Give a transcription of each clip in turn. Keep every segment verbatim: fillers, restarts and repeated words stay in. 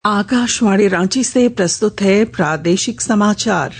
आकाशवाणी रांची से प्रस्तुत है प्रादेशिक समाचार।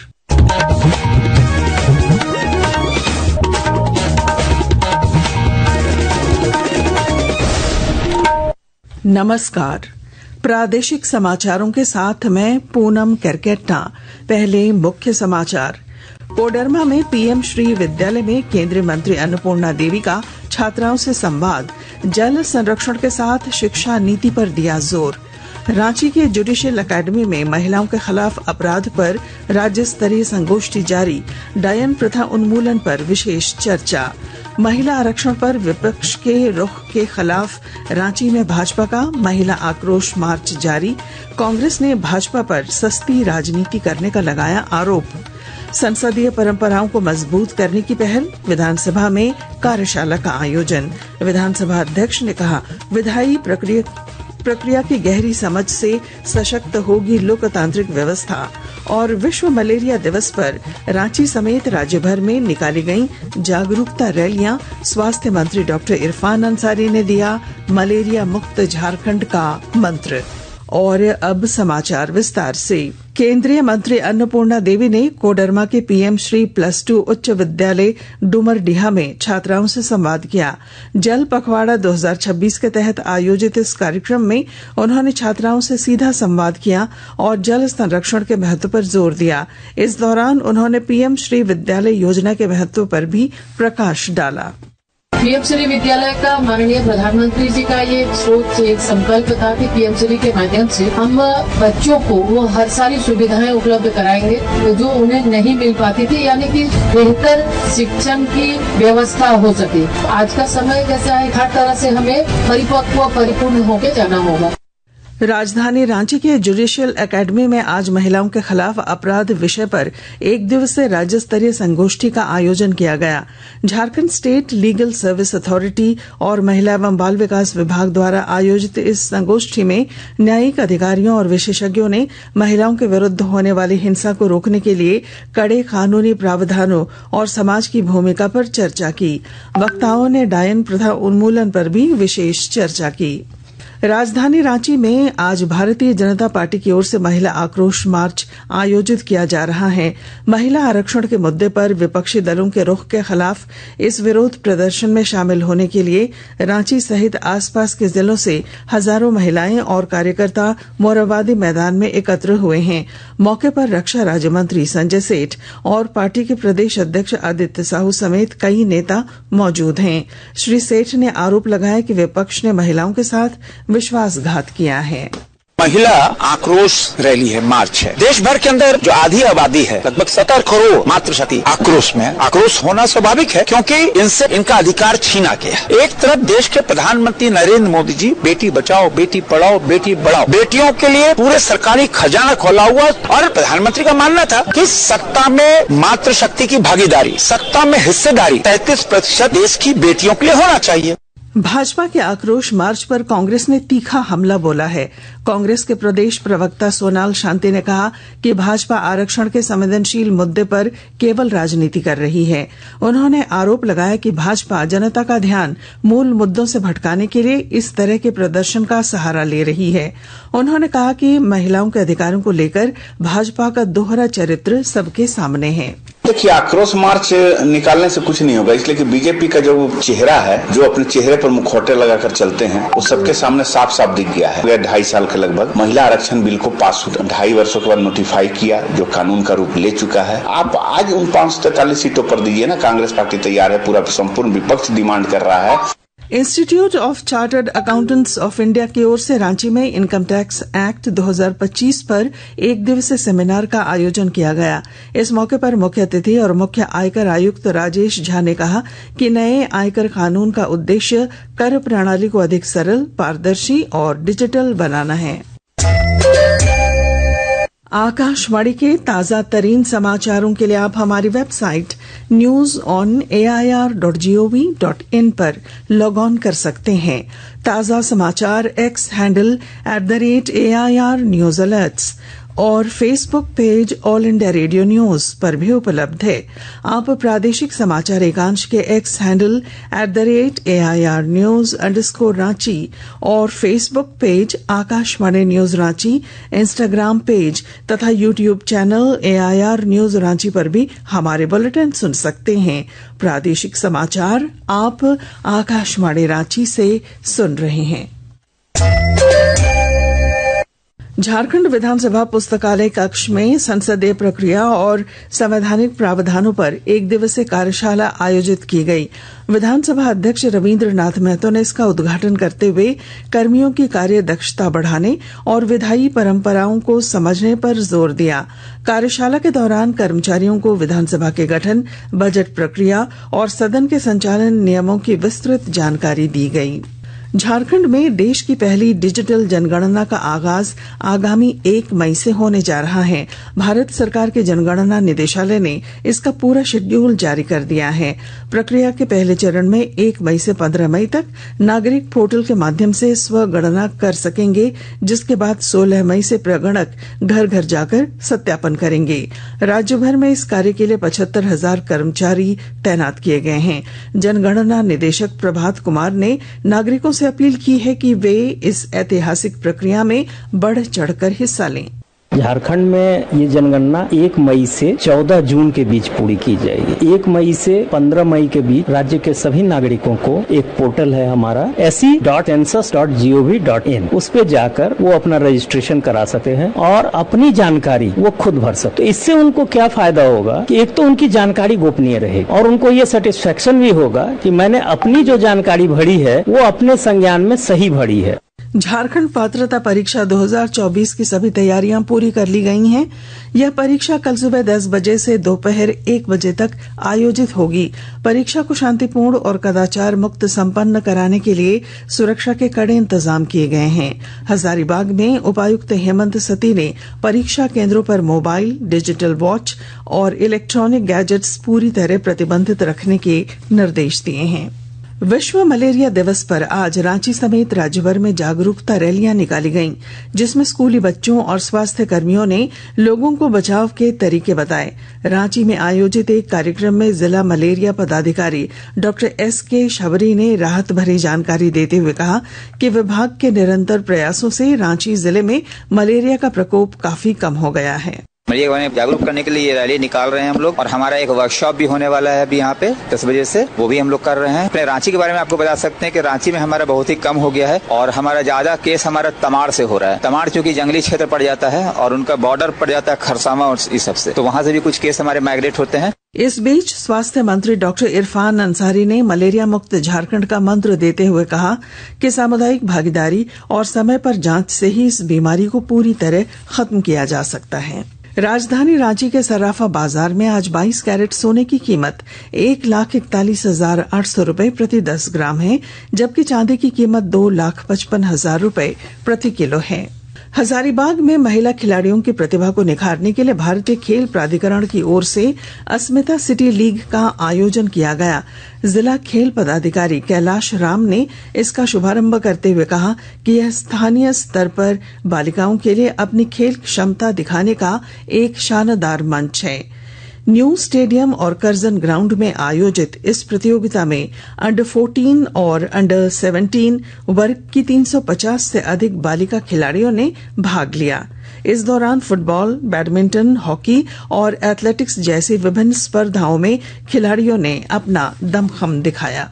नमस्कार, प्रादेशिक समाचारों के साथ मैं पूनम करकेट्टा। पहले मुख्य समाचार। कोडरमा में पीएम श्री विद्यालय में केंद्रीय मंत्री अन्नपूर्णा देवी का छात्राओं से संवाद। जल संरक्षण के साथ शिक्षा नीति पर दिया जोर। रांची के जुडिशियल एकेडमी में महिलाओं के खिलाफ अपराध पर राज्य स्तरीय संगोष्ठी जारी। डायन प्रथा उन्मूलन पर विशेष चर्चा। महिला आरक्षण पर विपक्ष के रुख के खिलाफ रांची में भाजपा का महिला आक्रोश मार्च जारी। कांग्रेस ने भाजपा पर सस्ती राजनीति करने का लगाया आरोप। संसदीय परंपराओं को मजबूत करने की पहल। विधानसभा में कार्यशाला का आयोजन। विधानसभा अध्यक्ष ने कहा, विधायी प्रक्रिया प्रक्रिया की गहरी समझ से सशक्त होगी लोकतांत्रिक व्यवस्था। और विश्व मलेरिया दिवस पर रांची समेत राज्य भर में निकाली गई जागरूकता रैलियां। स्वास्थ्य मंत्री डॉक्टर इरफान अंसारी ने दिया मलेरिया मुक्त झारखंड का मंत्र। और अब समाचार विस्तार से। केंद्रीय मंत्री अन्नपूर्णा देवी ने कोडरमा के पीएम श्री प्लस टू उच्च विद्यालय डुमरडीहा में छात्राओं से संवाद किया। जल पखवाड़ा दो हज़ार छब्बीस के तहत आयोजित इस कार्यक्रम में उन्होंने छात्राओं से सीधा संवाद किया और जल संरक्षण के महत्व पर जोर दिया। इस दौरान उन्होंने पीएम श्री विद्यालय योजना के महत्व पर भी प्रकाश डाला। पीएम श्री विद्यालय का माननीय प्रधानमंत्री जी का ये सोच एक संकल्प था कि पीएम श्री के माध्यम से हम बच्चों को वो हर सारी सुविधाएं उपलब्ध कराएंगे जो उन्हें नहीं मिल पाती थी, यानी कि बेहतर शिक्षण की व्यवस्था हो सके। आज का समय कैसा है, हर तरह से हमें परिपक्व परिपूर्ण होकर जाना होगा। राजधानी रांची के जुडिशियल एकेडमी में आज महिलाओं के खिलाफ अपराध विषय पर एक दिवसीय राज्य स्तरीय संगोष्ठी का आयोजन किया गया। Jharkhand state legal service authority और महिला एवं बाल विकास विभाग द्वारा आयोजित इस संगोष्ठी में न्यायिक अधिकारियों और विशेषज्ञों ने महिलाओं के विरुद्ध होने वाली हिंसा को रोकने के लिए कड़े कानूनी प्रावधानों और समाज की भूमिका पर चर्चा की। वक्ताओं ने डायन प्रथा उन्मूलन पर भी विशेष चर्चा की। राजधानी रांची में आज भारतीय जनता पार्टी की ओर से महिला आक्रोश मार्च आयोजित किया जा रहा है। महिला आरक्षण के मुद्दे पर विपक्षी दलों के रुख के खिलाफ इस विरोध प्रदर्शन में शामिल होने के लिए रांची सहित आसपास के जिलों से हजारों महिलाएं और कार्यकर्ता मोरहाबादी मैदान में एकत्र हुए हैं। मौके पर रक्षा राज्य मंत्री संजय सेठ और पार्टी के प्रदेश अध्यक्ष आदित्य साहू समेत कई नेता मौजूद हैं। श्री सेठ ने आरोप लगाया कि विपक्ष ने महिलाओं के साथ विश्वासघात किया है। महिला आक्रोश रैली है, मार्च है। देश भर के अंदर जो आधी आबादी है, लगभग सत्तर करोड़ मातृशक्ति आक्रोश में। आक्रोश होना स्वाभाविक है क्योंकि इनसे इनका अधिकार छीना गया। एक तरफ देश के प्रधानमंत्री नरेंद्र मोदी जी बेटी बचाओ, बेटी पढ़ाओ, बेटी बढ़ाओ, बेटियों के लिए पूरे सरकारी खजाना खोला हुआ। और प्रधानमंत्री का मानना था कि सत्ता में मातृशक्ति की भागीदारी, सत्ता में हिस्सेदारी तैंतीस प्रतिशत देश की बेटियों के लिए होना चाहिए। भाजपा के आक्रोश मार्च पर कांग्रेस ने तीखा हमला बोला है। कांग्रेस के प्रदेश प्रवक्ता सोनाल शांति ने कहा कि भाजपा आरक्षण के संवेदनशील मुद्दे पर केवल राजनीति कर रही है। उन्होंने आरोप लगाया कि भाजपा जनता का ध्यान मूल मुद्दों से भटकाने के लिए इस तरह के प्रदर्शन का सहारा ले रही है। उन्होंने कहा कि महिलाओं के अधिकारों को लेकर भाजपा का दोहरा चरित्र सबके सामने है। देखिए, आक्रोश मार्च निकालने से कुछ नहीं होगा, इसलिए कि बीजेपी का जो चेहरा है, जो अपने चेहरे पर मुखौटे लगाकर चलते हैं, वो सबके सामने साफ साफ दिख गया है। ढाई साल के लगभग महिला आरक्षण बिल को पास ढाई वर्षों के बाद नोटिफाई किया, जो कानून का रूप ले चुका है। आप आज उन पांच सौ तैतालीस सीटों पर दीजिए ना, कांग्रेस पार्टी तैयार है, पूरा संपूर्ण विपक्ष डिमांड कर रहा है। Institute of chartered accountants of India की ओर से रांची में इनकम टैक्स एक्ट दो हज़ार पच्चीस पर एक दिवसीय सेमिनार का आयोजन किया गया। इस मौके पर मुख्य अतिथि और मुख्य आयकर आयुक्त राजेश झा ने कहा कि नए आयकर कानून का उद्देश्य कर प्रणाली को अधिक सरल, पारदर्शी और डिजिटल बनाना है। आकाशवाणी के ताजा तरीन समाचारों के लिए आप हमारी website news on A I R dot G O V dot in पर लॉग ऑन कर सकते हैं। ताजा समाचार X handle at the rate A I R news alerts, और Facebook page All India Radio news पर भी उपलब्ध है। आप प्रादेशिक समाचार एकांश के X handle at the rate A I R news underscore Ranchi और Facebook page Akashvani news Ranchi, Instagram page तथा YouTube channel A I R news Ranchi पर भी हमारे बुलेटिन सुन सकते हैं। प्रादेशिक समाचार आप आकाशवाणी रांची से सुन रहे हैं। झारखंड विधानसभा पुस्तकालय कक्ष में संसदीय प्रक्रिया और संवैधानिक प्रावधानों पर एक दिवसीय कार्यशाला आयोजित की गई। विधानसभा अध्यक्ष रविन्द्र नाथ महतो ने इसका उद्घाटन करते हुए कर्मियों की कार्य दक्षता बढ़ाने और विधायी परंपराओं को समझने पर जोर दिया। कार्यशाला के दौरान कर्मचारियों को विधानसभा के गठन, बजट प्रक्रिया और सदन के संचालन नियमों की विस्तृत जानकारी दी गई। झारखंड में देश की पहली डिजिटल जनगणना का आगाज आगामी एक मई से होने जा रहा है। भारत सरकार के जनगणना निदेशालय ने इसका पूरा शेड्यूल जारी कर दिया है। प्रक्रिया के पहले चरण में एक मई से पंद्रह मई तक नागरिक पोर्टल के माध्यम से स्वगणना कर सकेंगे, जिसके बाद सोलह मई से प्रगणक घर घर जाकर सत्यापन करेंगे। राज्य भर में इस कार्य के लिए पचहत्तर हजार कर्मचारी तैनात किए गए हैं। जनगणना निदेशक प्रभात कुमार ने नागरिकों से अपील की है कि वे इस ऐतिहासिक प्रक्रिया में बढ़ चढ़कर हिस्सा लें। झारखंड में ये जनगणना एक मई से चौदह जून के बीच पूरी की जाएगी। एक मई से पंद्रह मई के बीच राज्य के सभी नागरिकों को एक पोर्टल है हमारा S C dot census dot G O V dot in, उस पे जाकर वो अपना रजिस्ट्रेशन करा सकते हैं और अपनी जानकारी वो खुद भर सकते हैं। इससे उनको क्या फायदा होगा कि एक तो उनकी जानकारी गोपनीय रहेगी और उनको ये सेटिस्फेक्शन भी होगा कि मैंने अपनी जो जानकारी भरी है वो अपने संज्ञान में सही भरी है। झारखंड पात्रता परीक्षा दो हज़ार चौबीस की सभी तैयारियां पूरी कर ली गई हैं। यह परीक्षा कल सुबह दस बजे से दोपहर एक बजे तक आयोजित होगी। परीक्षा को शांतिपूर्ण और कदाचार मुक्त संपन्न कराने के लिए सुरक्षा के कड़े इंतजाम किए गए हैं। हजारीबाग में उपायुक्त हेमंत सती ने परीक्षा केंद्रों पर मोबाइल, डिजिटल वॉच और इलेक्ट्रॉनिक गैजेट्स पूरी तरह प्रतिबंधित रखने के निर्देश दिए हैं। विश्व मलेरिया दिवस पर आज रांची समेत राज्यभर में जागरूकता रैलियां निकाली गईं, जिसमें स्कूली बच्चों और स्वास्थ्य कर्मियों ने लोगों को बचाव के तरीके बताए। रांची में आयोजित एक कार्यक्रम में जिला मलेरिया पदाधिकारी डॉक्टर एस के शबरी ने राहत भरी जानकारी देते हुए कहा कि विभाग के निरंतर प्रयासों से रांची जिले में मलेरिया का प्रकोप काफी कम हो गया है। मलेरिया के बारे में जागरूक करने के लिए ये रैली निकाल रहे हैं हम लोग और हमारा एक वर्कशॉप भी होने वाला है अभी यहाँ पे दस बजे से, वो भी हम लोग कर रहे हैं। अपने रांची के बारे में आपको बता सकते हैं कि रांची में हमारा बहुत ही कम हो गया है और हमारा ज्यादा केस हमारा तमाड़ से हो रहा है। तमाड़ चूंकि जंगली क्षेत्र पड़ जाता है और उनका बॉर्डर पड़ जाता है खरसावा और इस सब से, तो वहाँ से भी कुछ केस हमारे माइग्रेट होते हैं। इस बीच स्वास्थ्य मंत्री डॉक्टर इरफान अंसारी ने मलेरिया मुक्त झारखंड का मंत्र देते हुए कहा कि सामुदायिक भागीदारी और समय पर जांच से ही इस बीमारी को पूरी तरह खत्म किया जा सकता है। राजधानी रांची के सराफा बाजार में आज बाईस कैरेट सोने की कीमत एक लाख इकतालीस हजार आठ सौ रूपये प्रति दस ग्राम है, जबकि चांदी की कीमत दो लाख पचपन हजार रूपये प्रति किलो है। हजारीबाग में महिला खिलाड़ियों की प्रतिभा को निखारने के लिए भारतीय खेल प्राधिकरण की ओर से अस्मिता सिटी लीग का आयोजन किया गया। जिला खेल पदाधिकारी कैलाश राम ने इसका शुभारंभ करते हुए कहा कि यह स्थानीय स्तर पर बालिकाओं के लिए अपनी खेल क्षमता दिखाने का एक शानदार मंच है। न्यू स्टेडियम और करजन ग्राउंड में आयोजित इस प्रतियोगिता में अंडर चौदह और अंडर सत्रह वर्ग की तीन सौ पचास से अधिक बालिका खिलाड़ियों ने भाग लिया। इस दौरान फुटबॉल, बैडमिंटन, हॉकी और एथलेटिक्स जैसी विभिन्न स्पर्धाओं में खिलाड़ियों ने अपना दमखम दिखाया।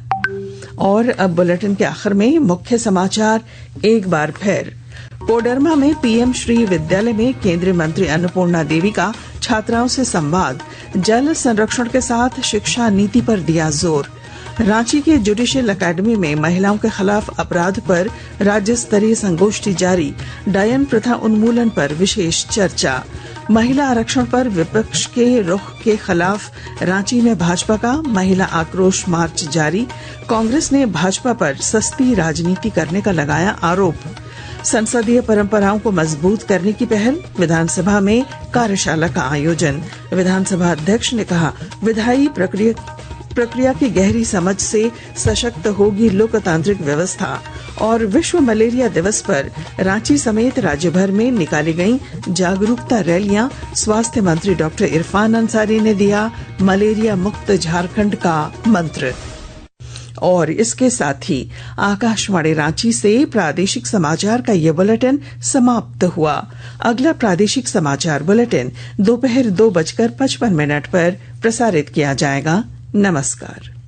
और अब बुलेटिन के आखिर में मुख्य समाचार एक बार फिर। कोडरमा में पीएम श्री विद्यालय में केंद्रीय मंत्री अन्नपूर्णा देवी का छात्राओं से संवाद, जल संरक्षण के साथ शिक्षा नीति पर दिया जोर। रांची के जुडिशियल एकेडमी में महिलाओं के खिलाफ अपराध पर राज्य स्तरीय संगोष्ठी जारी, डायन प्रथा उन्मूलन पर विशेष चर्चा। महिला आरक्षण पर विपक्ष के रुख के खिलाफ रांची में भाजपा का महिला आक्रोश मार्च जारी, कांग्रेस ने भाजपा पर सस्ती राजनीति करने का लगाया आरोप। संसदीय परंपराओं को मजबूत करने की पहल, विधानसभा में कार्यशाला का आयोजन। विधानसभा अध्यक्ष ने कहा विधायी प्रक्रिया प्रक्रिया की गहरी समझ से सशक्त होगी लोकतांत्रिक व्यवस्था। और विश्व मलेरिया दिवस पर रांची समेत राज्य भर में निकाली गई जागरूकता रैलियां। स्वास्थ्य मंत्री डॉक्टर इरफान अंसारी ने दिया मलेरिया मुक्त झारखंड का मंत्र। और इसके साथ ही आकाशवाणी रांची से प्रादेशिक समाचार का ये बुलेटिन समाप्त हुआ। अगला प्रादेशिक समाचार बुलेटिन दोपहर दो बजकर पचपन मिनट पर प्रसारित किया जाएगा। नमस्कार।